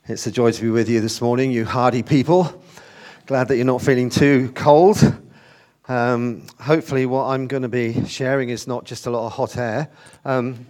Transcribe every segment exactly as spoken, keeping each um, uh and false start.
It's a joy to be with you this morning, you hardy people. Glad that you're not feeling too cold. Um, hopefully what I'm going to be sharing is not just a lot of hot air. Um,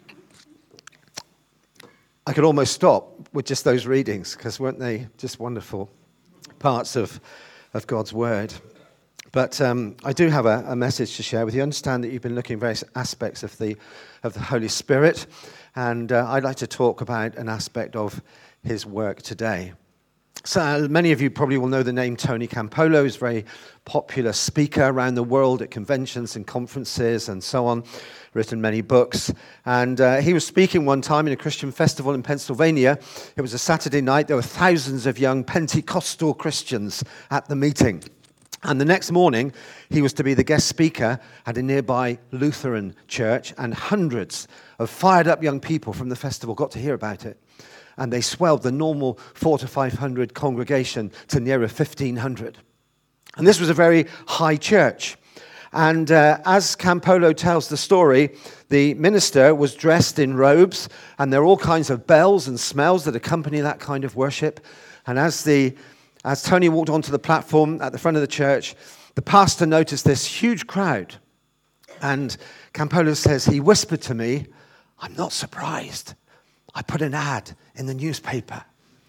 I could almost stop with just those readings, because weren't they just wonderful parts of, of God's Word? But um, I do have a, a message to share with you. I understand that you've been looking at various aspects of the, of the Holy Spirit, and uh, I'd like to talk about an aspect of his work today. So uh, many of you probably will know the name Tony Campolo. He's a very popular speaker around the world at conventions and conferences and so on, written many books. And uh, he was speaking one time in a Christian festival in Pennsylvania. It was a Saturday night. There were thousands of young Pentecostal Christians at the meeting. And the next morning, he was to be the guest speaker at a nearby Lutheran church, and hundreds of fired-up young people from the festival got to hear about it. And they swelled the normal four to five hundred congregation to nearer fifteen hundred. And this was a very high church. And uh, as Campolo tells the story, the minister was dressed in robes, and there are all kinds of bells and smells that accompany that kind of worship. And as the as Tony walked onto the platform at the front of the church, the pastor noticed this huge crowd. And Campolo says, he whispered to me, "I'm not surprised. I put an ad in the newspaper."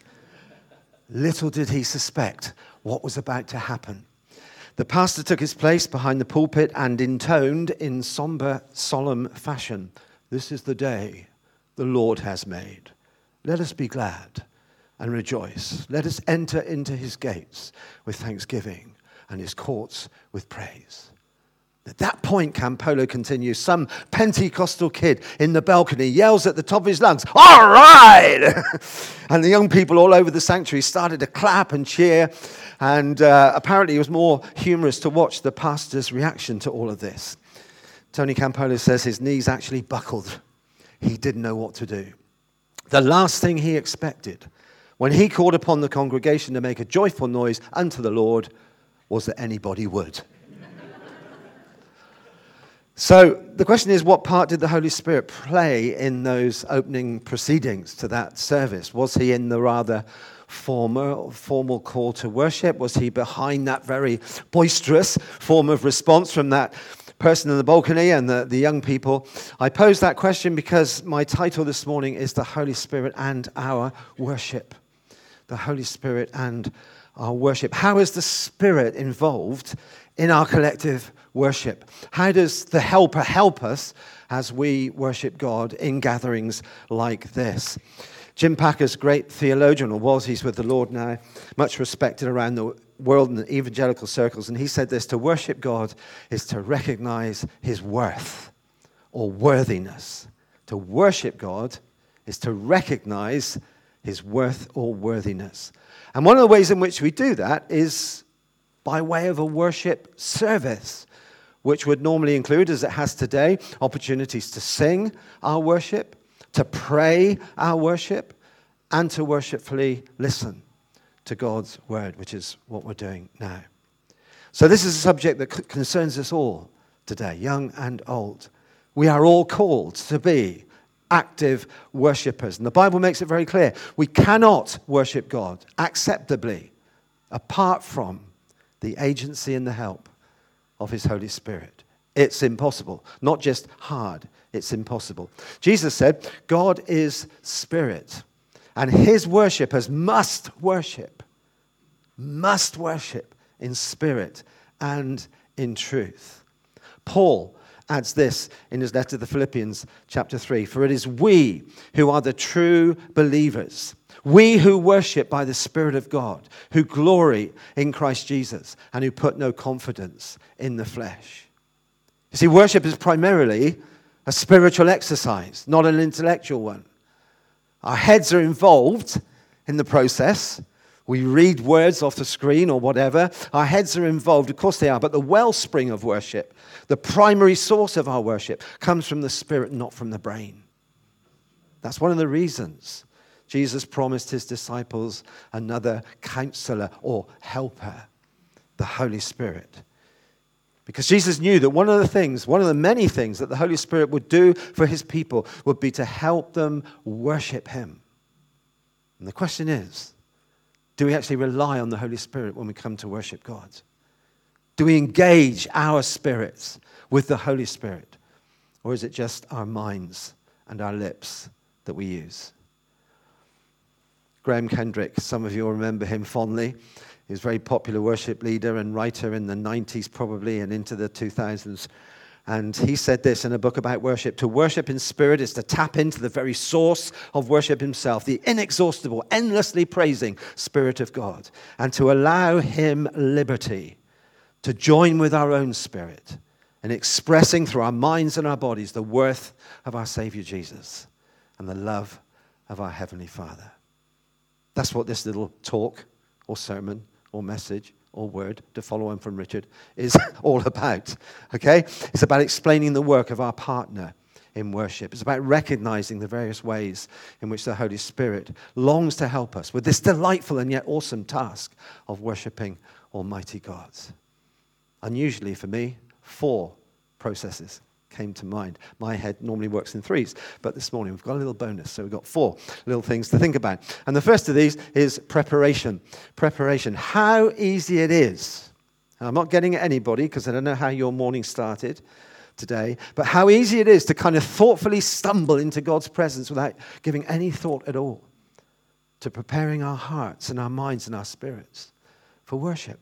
Little did he suspect what was about to happen. The pastor took his place behind the pulpit and intoned in somber, solemn fashion, "This is the day the Lord has made. Let us be glad and rejoice. Let us enter into his gates with thanksgiving and his courts with praise." At that point, Campolo continues, some Pentecostal kid in the balcony yells at the top of his lungs, "All right!" And the young people all over the sanctuary started to clap and cheer. And uh, apparently it was more humorous to watch the pastor's reaction to all of this. Tony Campolo says his knees actually buckled. He didn't know what to do. The last thing he expected when he called upon the congregation to make a joyful noise unto the Lord was that anybody would. So the question is, what part did the Holy Spirit play in those opening proceedings to that service? Was he in the rather formal, formal call to worship? Was he behind that very boisterous form of response from that person in the balcony and the, the young people? I pose that question because my title this morning is The Holy Spirit and Our Worship. The Holy Spirit and our worship. How is the Spirit involved in our collective worship? How does the Helper help us as we worship God in gatherings like this? Jim Packer's great theologian, or was, he's with the Lord now, much respected around the world in the evangelical circles, and he said this: to worship God is to recognize his worth or worthiness. To worship God is to recognize his worth or worthiness. And one of the ways in which we do that is by way of a worship service, which would normally include, as it has today, opportunities to sing our worship, to pray our worship, and to worshipfully listen to God's word, which is what we're doing now. So this is a subject that c- concerns us all today, young and old. We are all called to be active worshippers. And the Bible makes it very clear. We cannot worship God acceptably apart from the agency and the help of his Holy Spirit. It's impossible. Not just hard, it's impossible. Jesus said, God is spirit, and his worshippers must worship, must worship in spirit and in truth. Paul adds this in his letter to the Philippians, chapter three, "For it is we who are the true believers, we who worship by the Spirit of God, who glory in Christ Jesus, and who put no confidence in the flesh." You see, worship is primarily a spiritual exercise, not an intellectual one. Our heads are involved in the process. We read words off the screen or whatever. Our heads are involved, of course they are, but the wellspring of worship, the primary source of our worship, comes from the Spirit, not from the brain. That's one of the reasons Jesus promised his disciples another counselor or helper, the Holy Spirit. Because Jesus knew that one of the things, one of the many things that the Holy Spirit would do for his people would be to help them worship him. And the question is, do we actually rely on the Holy Spirit when we come to worship God? Do we engage our spirits with the Holy Spirit? Or is it just our minds and our lips that we use? Graham Kendrick, some of you will remember him fondly. He was a very popular worship leader and writer in the nineties probably and into the two thousands. And he said this in a book about worship: to worship in spirit is to tap into the very source of worship himself, the inexhaustible, endlessly praising Spirit of God, and to allow him liberty to join with our own spirit in expressing through our minds and our bodies the worth of our Savior Jesus and the love of our Heavenly Father. That's what this little talk or sermon or message or word, to follow on from Richard, is all about. Okay? It's about explaining the work of our partner in worship. It's about recognizing the various ways in which the Holy Spirit longs to help us with this delightful and yet awesome task of worshiping Almighty God. Unusually for me, four processes came to mind. My head normally works in threes, but this morning we've got a little bonus, so we've got four little things to think about. And the first of these is preparation. Preparation. How easy it is. And I'm not getting at anybody because I don't know how your morning started today, but how easy it is to kind of thoughtfully stumble into God's presence without giving any thought at all to preparing our hearts and our minds and our spirits for worship.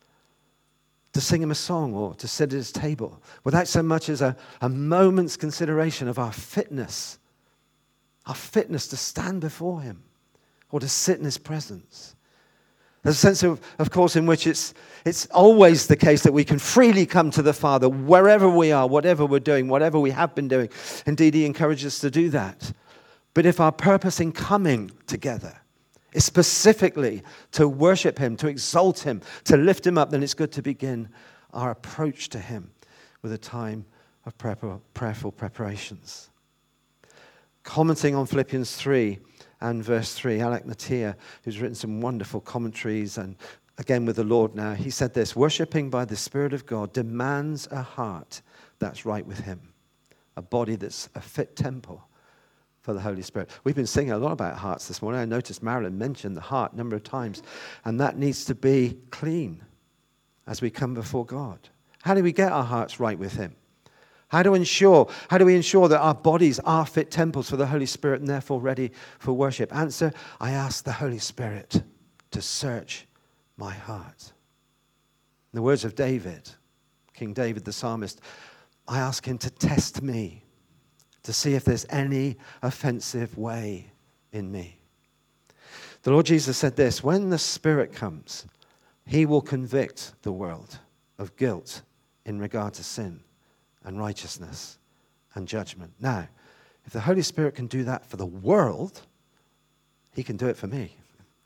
To sing him a song or to sit at his table without so much as a, a moment's consideration of our fitness, our fitness to stand before him or to sit in his presence. There's a sense, of, of course, in which it's, it's always the case that we can freely come to the Father wherever we are, whatever we're doing, whatever we have been doing. Indeed, he encourages us to do that. But if our purpose in coming together is specifically to worship him, to exalt him, to lift him up, then it's good to begin our approach to him with a time of prayerful preparations. Commenting on Philippians three and verse three, Alec Natia, who's written some wonderful commentaries, and again with the Lord now, he said this: worshipping by the Spirit of God demands a heart that's right with him, a body that's a fit temple for the Holy Spirit. We've been singing a lot about hearts this morning. I noticed Marilyn mentioned the heart a number of times, and that needs to be clean as we come before God. How do we get our hearts right with him? How do we ensure, how do we ensure that our bodies are fit temples for the Holy Spirit and therefore ready for worship? Answer: I ask the Holy Spirit to search my heart. In the words of David, King David the psalmist, I ask him to test me, to see if there's any offensive way in me. The Lord Jesus said this: when the Spirit comes, he will convict the world of guilt in regard to sin and righteousness and judgment. Now, if the Holy Spirit can do that for the world, he can do it for me.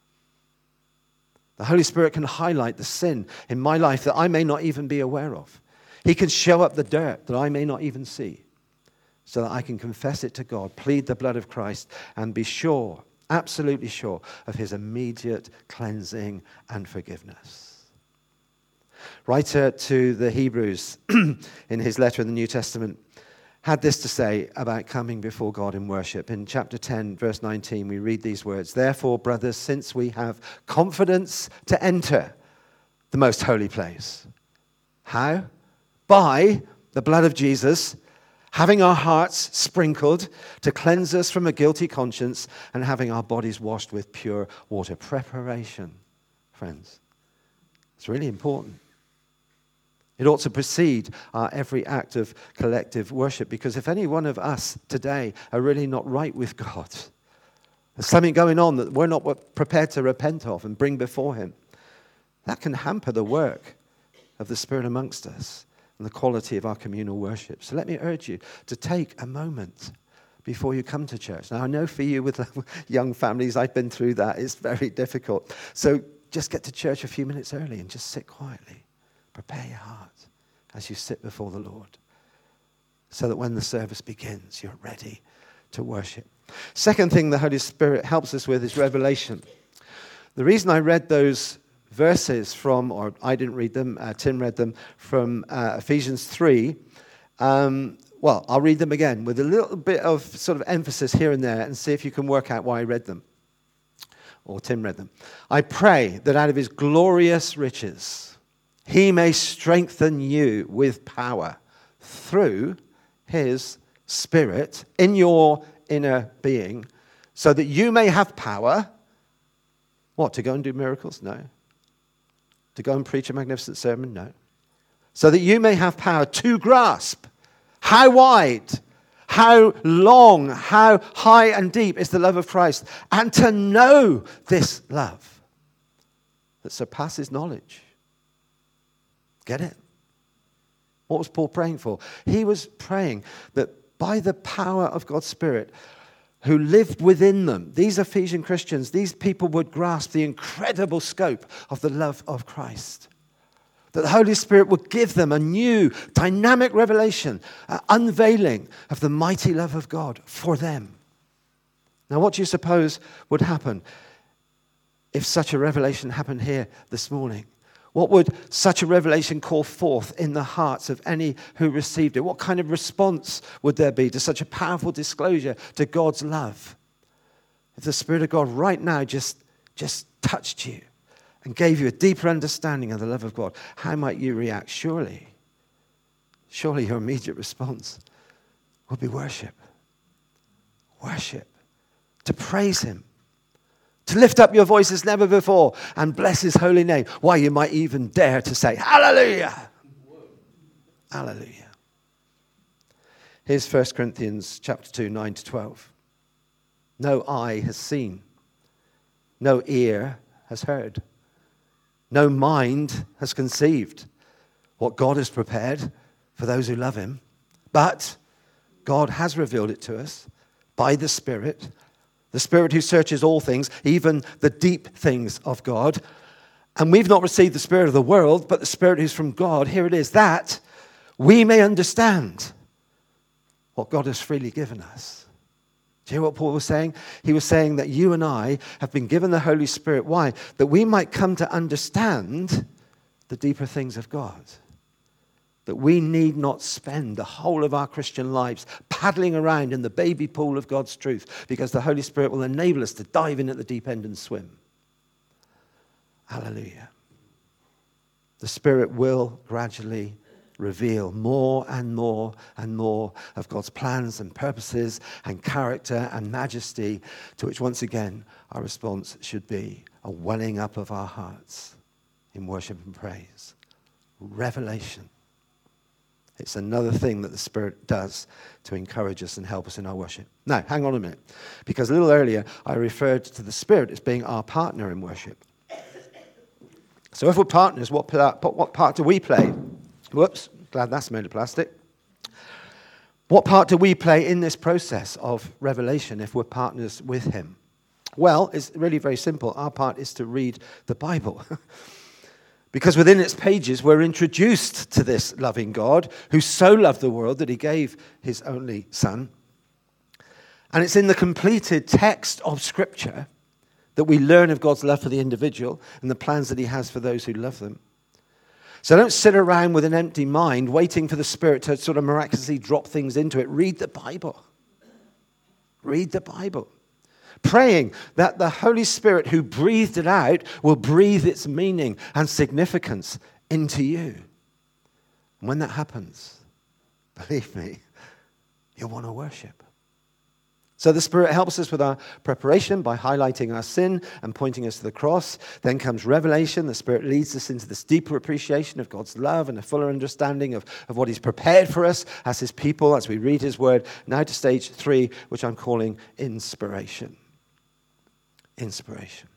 The Holy Spirit can highlight the sin in my life that I may not even be aware of. He can show up the dirt that I may not even see, so that I can confess it to God, plead the blood of Christ, and be sure, absolutely sure, of his immediate cleansing and forgiveness. Writer to the Hebrews, in his letter in the New Testament, had this to say about coming before God in worship. In chapter ten, verse nineteen, we read these words: therefore, brothers, since we have confidence to enter the most holy place. How? By the blood of Jesus, having our hearts sprinkled to cleanse us from a guilty conscience, and having our bodies washed with pure water. Preparation, friends. It's really important. It ought to precede our every act of collective worship, because if any one of us today are really not right with God, there's something going on that we're not prepared to repent of and bring before him, that can hamper the work of the Spirit amongst us and the quality of our communal worship. So let me urge you to take a moment before you come to church. Now, I know for you with young families, I've been through that. It's very difficult. So just get to church a few minutes early and just sit quietly. Prepare your heart as you sit before the Lord, so that when the service begins, you're ready to worship. Second thing the Holy Spirit helps us with is revelation. The reason I read those verses from, or I didn't read them, uh, Tim read them, from uh, Ephesians three. Um, well, I'll read them again with a little bit of sort of emphasis here and there and see if you can work out why I read them. or Tim read them. I pray that out of his glorious riches, he may strengthen you with power through his Spirit in your inner being, so that you may have power. What, to go and do miracles? No. To go and preach a magnificent sermon? No. So that you may have power to grasp how wide, how long, how high and deep is the love of Christ, and to know this love that surpasses knowledge. Get it? What was Paul praying for? He was praying that by the power of God's Spirit who lived within them, these Ephesian Christians, these people would grasp the incredible scope of the love of Christ. That the Holy Spirit would give them a new dynamic revelation, an unveiling of the mighty love of God for them. Now, what do you suppose would happen if such a revelation happened here this morning? What would such a revelation call forth in the hearts of any who received it? What kind of response would there be to such a powerful disclosure to God's love? If the Spirit of God right now just, just touched you and gave you a deeper understanding of the love of God, how might you react? Surely, surely your immediate response would be worship. Worship. To praise him. To lift up your voice as never before and bless his holy name. Why, you might even dare to say, hallelujah. Hallelujah. Here's First Corinthians chapter two, nine to twelve. No eye has seen. No ear has heard. No mind has conceived what God has prepared for those who love him. But God has revealed it to us by the Spirit. The Spirit who searches all things, even the deep things of God. And we've not received the Spirit of the world, but the Spirit who's from God. Here it is, that we may understand what God has freely given us. Do you hear what Paul was saying? He was saying that you and I have been given the Holy Spirit. Why? That we might come to understand the deeper things of God. That we need not spend the whole of our Christian lives paddling around in the baby pool of God's truth, because the Holy Spirit will enable us to dive in at the deep end and swim. Hallelujah. The Spirit will gradually reveal more and more and more of God's plans and purposes and character and majesty, to which once again our response should be a welling up of our hearts in worship and praise. Revelation. It's another thing that the Spirit does to encourage us and help us in our worship. Now, hang on a minute, because a little earlier I referred to the Spirit as being our partner in worship. So if we're partners, what part, what part do we play? Whoops, glad that's made of plastic. What part do we play in this process of revelation if we're partners with him? Well, it's really very simple. Our part is to read the Bible. Because within its pages, we're introduced to this loving God who so loved the world that he gave his only Son. And it's in the completed text of Scripture that we learn of God's love for the individual and the plans that he has for those who love them. So don't sit around with an empty mind waiting for the Spirit to sort of miraculously drop things into it. Read the Bible. Read the Bible. Praying that the Holy Spirit who breathed it out will breathe its meaning and significance into you. And when that happens, believe me, you'll want to worship. So the Spirit helps us with our preparation by highlighting our sin and pointing us to the cross. Then comes revelation. The Spirit leads us into this deeper appreciation of God's love and a fuller understanding of, of what he's prepared for us as his people, as we read his word. Now to stage three, which I'm calling inspiration. Inspiration.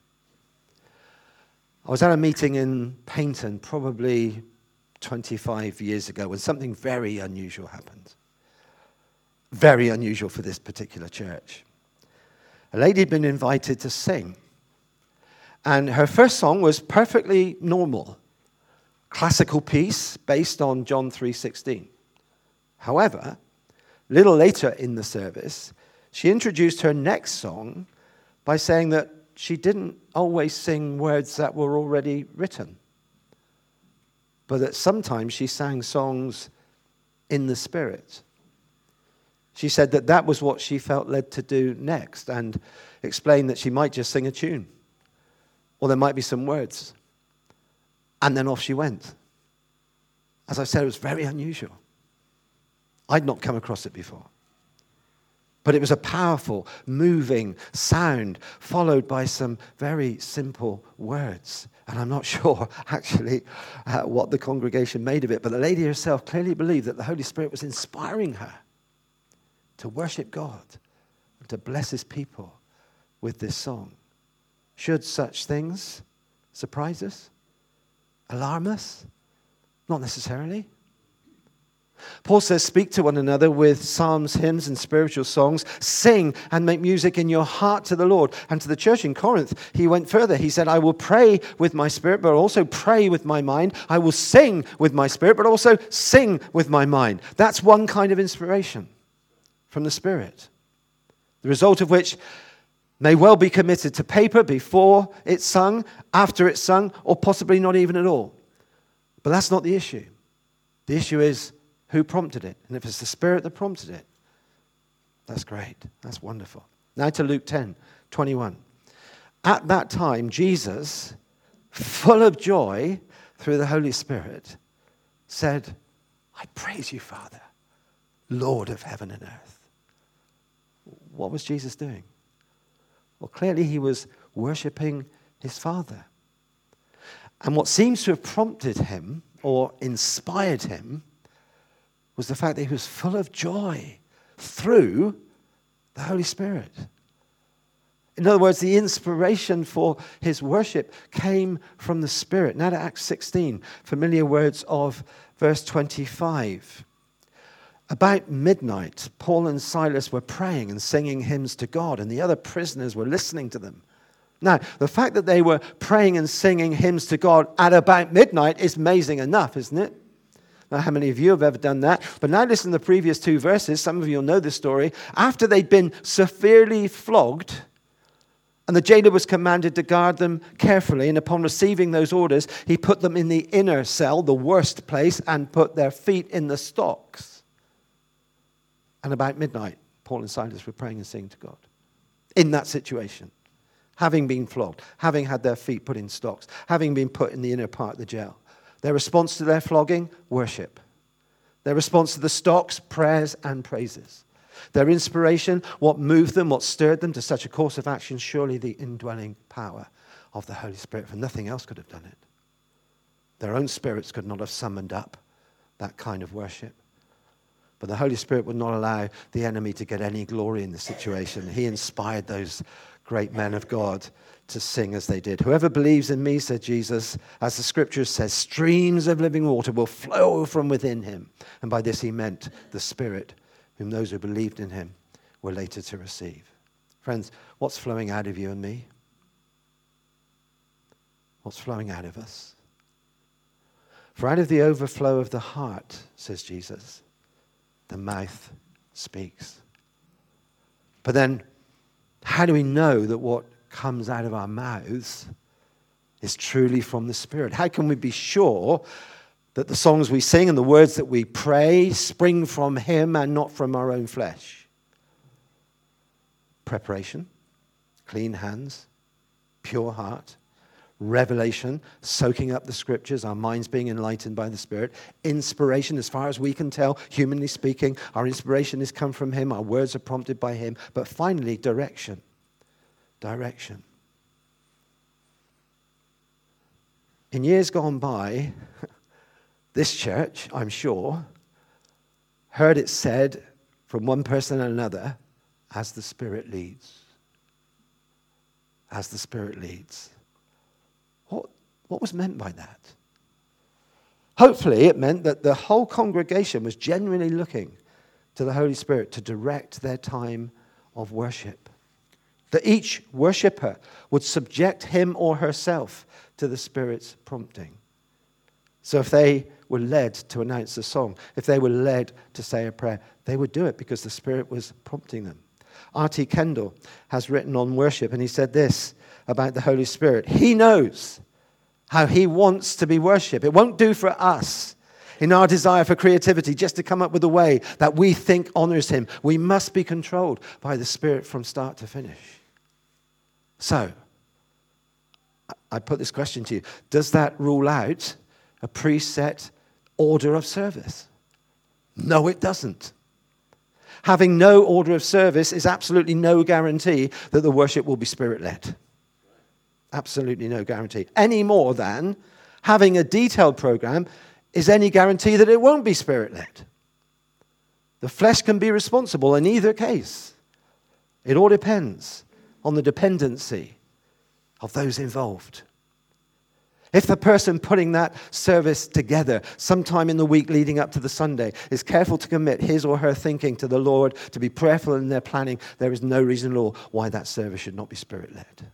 I was at a meeting in Paignton probably twenty-five years ago when something very unusual happened. Very unusual for this particular church. A lady had been invited to sing. And her first song was perfectly normal. Classical piece based on John three sixteen. However, a little later in the service, she introduced her next song by saying that she didn't always sing words that were already written, but that sometimes she sang songs in the Spirit. She said that that was what she felt led to do next, and explained that she might just sing a tune or there might be some words. And then off she went. As I said, it was very unusual. I'd not come across it before. But it was a powerful, moving sound followed by some very simple words. And I'm not sure, actually, uh, what the congregation made of it. But the lady herself clearly believed that the Holy Spirit was inspiring her to worship God and to bless his people with this song. Should such things surprise us? Alarm us? Not necessarily. Paul says, speak to one another with psalms, hymns, and spiritual songs. Sing and make music in your heart to the Lord. And to the church in Corinth, he went further. He said, I will pray with my spirit, but also pray with my mind. I will sing with my spirit, but also sing with my mind. That's one kind of inspiration from the Spirit, the result of which may well be committed to paper before it's sung, after it's sung, or possibly not even at all. But that's not the issue. The issue is who prompted it. And if it's the Spirit that prompted it, that's great. That's wonderful. Now to Luke ten, twenty-one. At that time, Jesus, full of joy through the Holy Spirit, said, I praise you, Father, Lord of heaven and earth. What was Jesus doing? Well, clearly he was worshipping his Father. And what seems to have prompted him or inspired him was the fact that he was full of joy through the Holy Spirit. In other words, the inspiration for his worship came from the Spirit. Now to Acts sixteen, familiar words of verse twenty-five. About midnight, Paul and Silas were praying and singing hymns to God, and the other prisoners were listening to them. Now, the fact that they were praying and singing hymns to God at about midnight is amazing enough, isn't it? Now, how many of you have ever done that? But now listen to the previous two verses. Some of you will know this story. After they'd been severely flogged, and the jailer was commanded to guard them carefully, and upon receiving those orders, he put them in the inner cell, the worst place, and put their feet in the stocks. And about midnight, Paul and Silas were praying and singing to God. In that situation, having been flogged, having had their feet put in stocks, having been put in the inner part of the jail. Their response to their flogging, worship. Their response to the stocks, prayers and praises. Their inspiration, what moved them, what stirred them to such a course of action, surely the indwelling power of the Holy Spirit, for nothing else could have done it. Their own spirits could not have summoned up that kind of worship. But the Holy Spirit would not allow the enemy to get any glory in the situation. He inspired those great men of God to sing as they did. Whoever believes in me, said Jesus, as the scripture says, streams of living water will flow from within him. And by this he meant the Spirit, whom those who believed in him were later to receive. Friends, what's flowing out of you and me? What's flowing out of us? For out of the overflow of the heart, says Jesus, the mouth speaks. But then, how do we know that what comes out of our mouths is truly from the Spirit? How can we be sure that the songs we sing and the words that we pray spring from him and not from our own flesh? Preparation, clean hands, pure heart, revelation, soaking up the scriptures, our minds being enlightened by the Spirit, inspiration, as far as we can tell, humanly speaking, our inspiration has come from him, our words are prompted by him, but finally, direction. Direction. In years gone by, this church, I'm sure, heard it said from one person and another, as the Spirit leads. As the Spirit leads. What, what was meant by that? Hopefully it meant that the whole congregation was genuinely looking to the Holy Spirit to direct their time of worship. That each worshipper would subject him or herself to the Spirit's prompting. So if they were led to announce a song, if they were led to say a prayer, they would do it because the Spirit was prompting them. R T Kendall has written on worship, and he said this about the Holy Spirit. He knows how he wants to be worshipped. It won't do for us in our desire for creativity just to come up with a way that we think honors him. We must be controlled by the Spirit from start to finish. So, I put this question to you. Does that rule out a preset order of service? No, it doesn't. Having no order of service is absolutely no guarantee that the worship will be Spirit-led. Absolutely no guarantee. Any more than having a detailed program is any guarantee that it won't be Spirit-led. The flesh can be responsible in either case. It all depends on the dependency of those involved. If the person putting that service together sometime in the week leading up to the Sunday is careful to commit his or her thinking to the Lord, to be prayerful in their planning, there is no reason at all why that service should not be Spirit-led.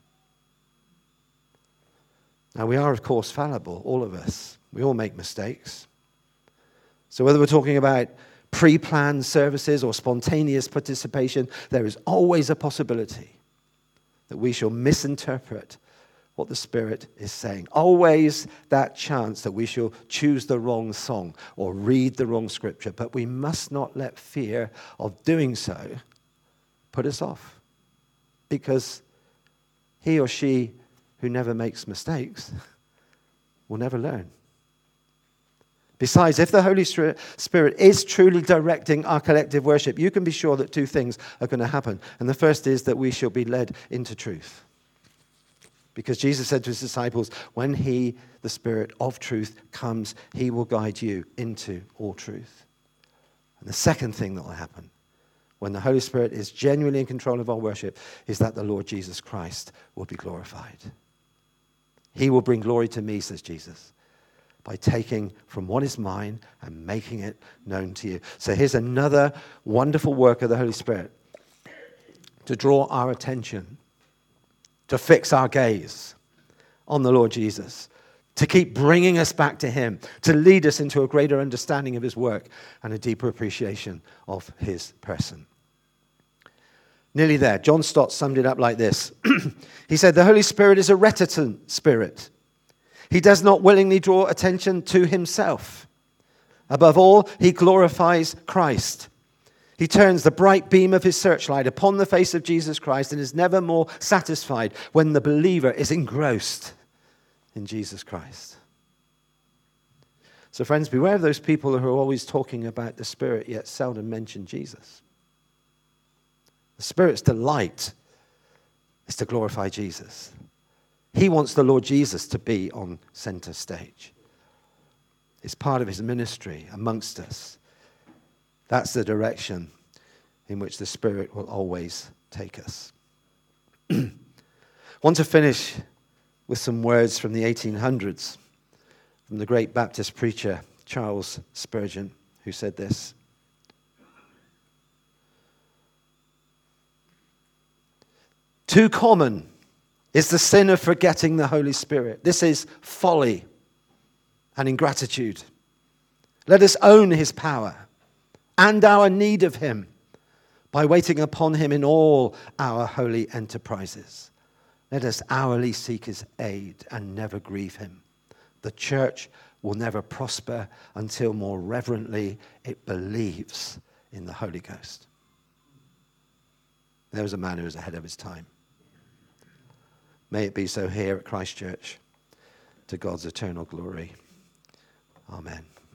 Now, we are, of course, fallible, all of us. We all make mistakes. So whether we're talking about pre-planned services or spontaneous participation, there is always a possibility that we shall misinterpret what the Spirit is saying. Always that chance that we shall choose the wrong song or read the wrong scripture. But we must not let fear of doing so put us off. Because he or she who never makes mistakes will never learn. Besides, if the Holy Spirit is truly directing our collective worship, you can be sure that two things are going to happen. And the first is that we shall be led into truth. Because Jesus said to his disciples, when he, the Spirit of truth, comes, he will guide you into all truth. And the second thing that will happen when the Holy Spirit is genuinely in control of our worship is that the Lord Jesus Christ will be glorified. He will bring glory to me, says Jesus, by taking from what is mine and making it known to you. So here's another wonderful work of the Holy Spirit to draw our attention, to fix our gaze on the Lord Jesus, to keep bringing us back to him, to lead us into a greater understanding of his work and a deeper appreciation of his person. Nearly there. John Stott summed it up like this. He said, the Holy Spirit is a reticent spirit. He does not willingly draw attention to himself. Above all, he glorifies Christ. He turns the bright beam of his searchlight upon the face of Jesus Christ and is never more satisfied when the believer is engrossed in Jesus Christ. So friends, beware of those people who are always talking about the Spirit yet seldom mention Jesus. The Spirit's delight is to glorify Jesus. He wants the Lord Jesus to be on center stage. It's part of his ministry amongst us. That's the direction in which the Spirit will always take us. I want to finish with some words from the eighteen hundreds, from the great Baptist preacher Charles Spurgeon, who said this. Too common is the sin of forgetting the Holy Spirit. This is folly and ingratitude. Let us own his power and our need of him by waiting upon him in all our holy enterprises. Let us hourly seek his aid and never grieve him. The church will never prosper until more reverently it believes in the Holy Ghost. There was a man who was ahead of his time. May it be so here at Christ Church, to God's eternal glory. Amen.